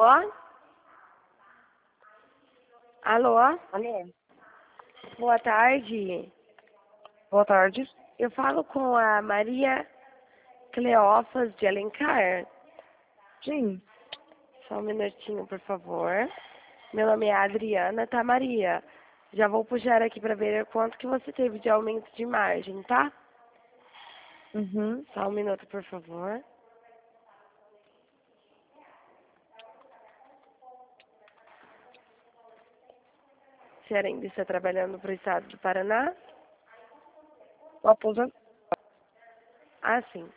Alô? Alô? Alô? Boa tarde. Boa tarde. Eu falo com a Maria Cleófas de Alencar. Sim. Só um minutinho, por favor. Meu nome é Adriana, tá, Maria? Já vou puxar aqui para ver quanto que você teve de aumento de margem, tá? Uhum. Só um minuto, por favor. A senhora ainda está trabalhando para o estado do Paraná? Tô aposentado. Ah, sim.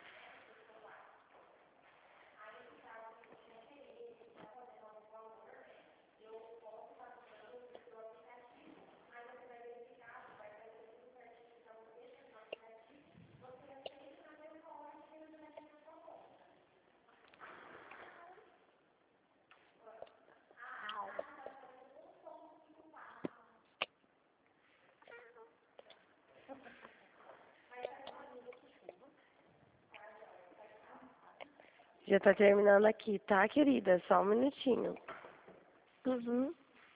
Já está terminando aqui, tá, querida? Só um minutinho. Uhum.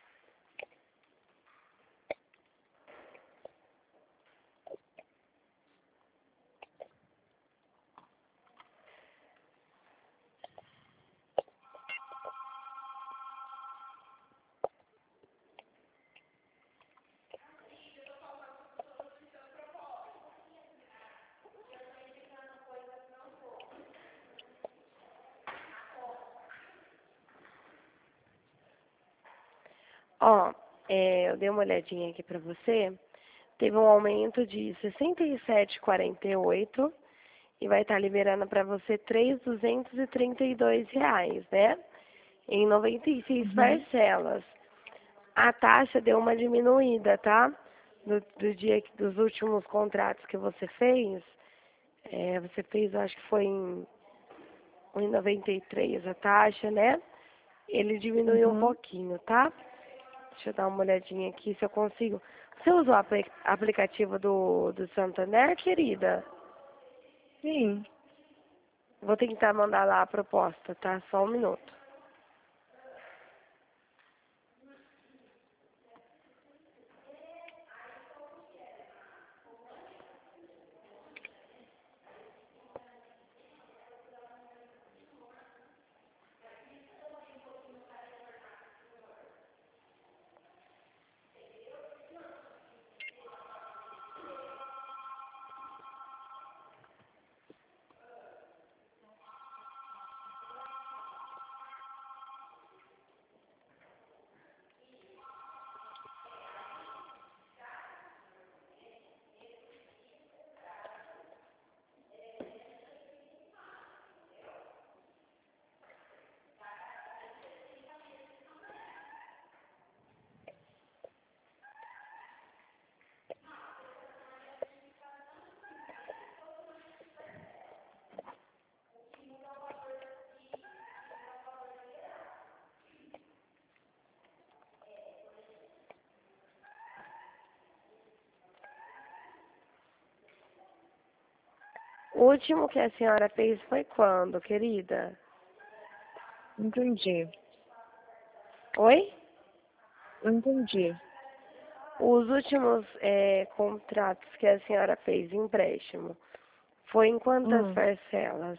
Ó, eu dei uma olhadinha aqui para você. Teve um aumento de 67,48 e vai estar liberando para você R$ 3.232, né? Em 96 Uhum. parcelas. A taxa deu uma diminuída, tá? Dos últimos contratos que você fez. Você fez, acho que foi em 1,93 a taxa, né? Ele diminuiu um Uhum. pouquinho, tá? Deixa eu dar uma olhadinha aqui se eu consigo. Você usa o aplicativo do Santander, querida? Sim. Vou tentar mandar lá a proposta, tá? Só um minuto. O último que a senhora fez foi quando, querida? Entendi. Oi? Entendi. Os últimos contratos que a senhora fez, empréstimo, foi em quantas Hum. parcelas?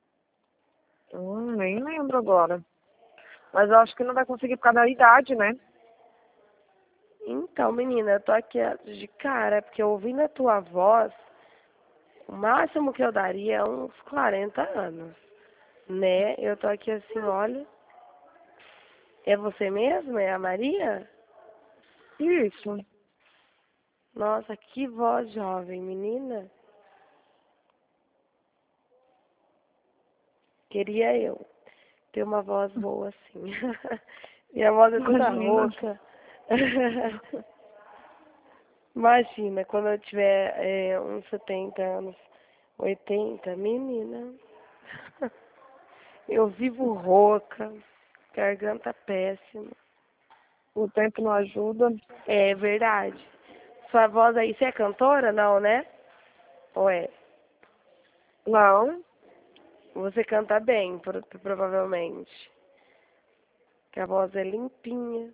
Nem lembro agora. Mas eu acho que não vai conseguir por causa da idade, né? Então, menina, eu tô aqui de cara, porque ouvindo a tua voz, o máximo que eu daria é uns 40 anos, né? Eu tô aqui assim, olha, é você mesmo? É a Maria? Isso. Nossa, que voz jovem, menina. Queria eu ter uma voz boa assim. Minha voz é toda Imagina. rouca. Imagina, quando eu tiver uns 70 anos, 80, menina. Eu vivo rouca, garganta péssima. O tempo não ajuda. É verdade. Sua voz aí, você é cantora? Não, né? Ou é? Não. Você canta bem, provavelmente. Que a voz é limpinha.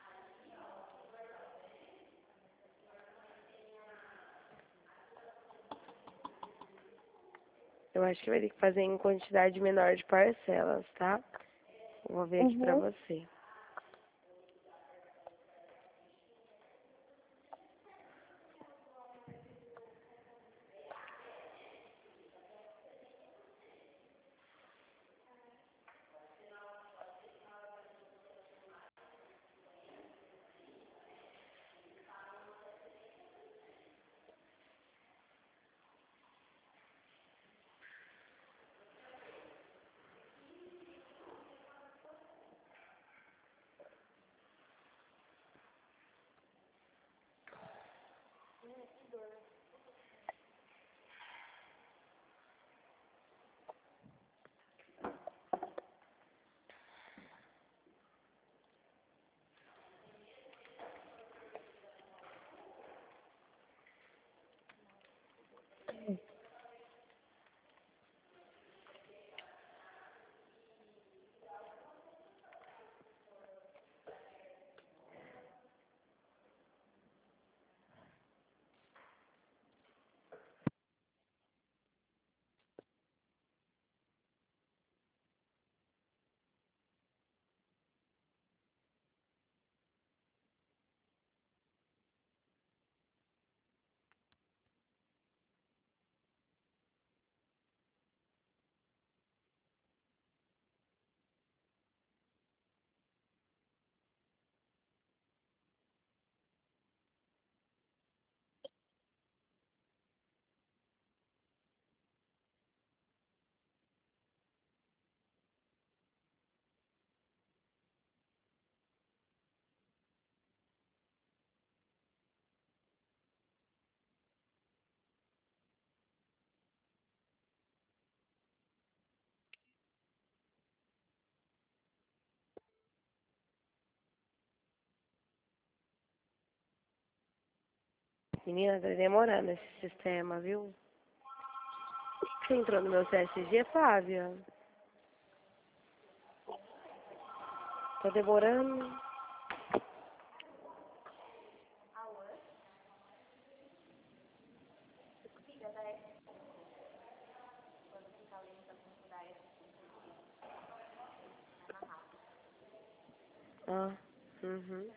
Eu acho que vai ter que fazer em quantidade menor de parcelas, tá? Eu vou ver aqui pra Uhum. você. Menina, tá demorando esse sistema, viu? Você entrou no meu CSG, Flávia? Tá demorando. Ah, uhum.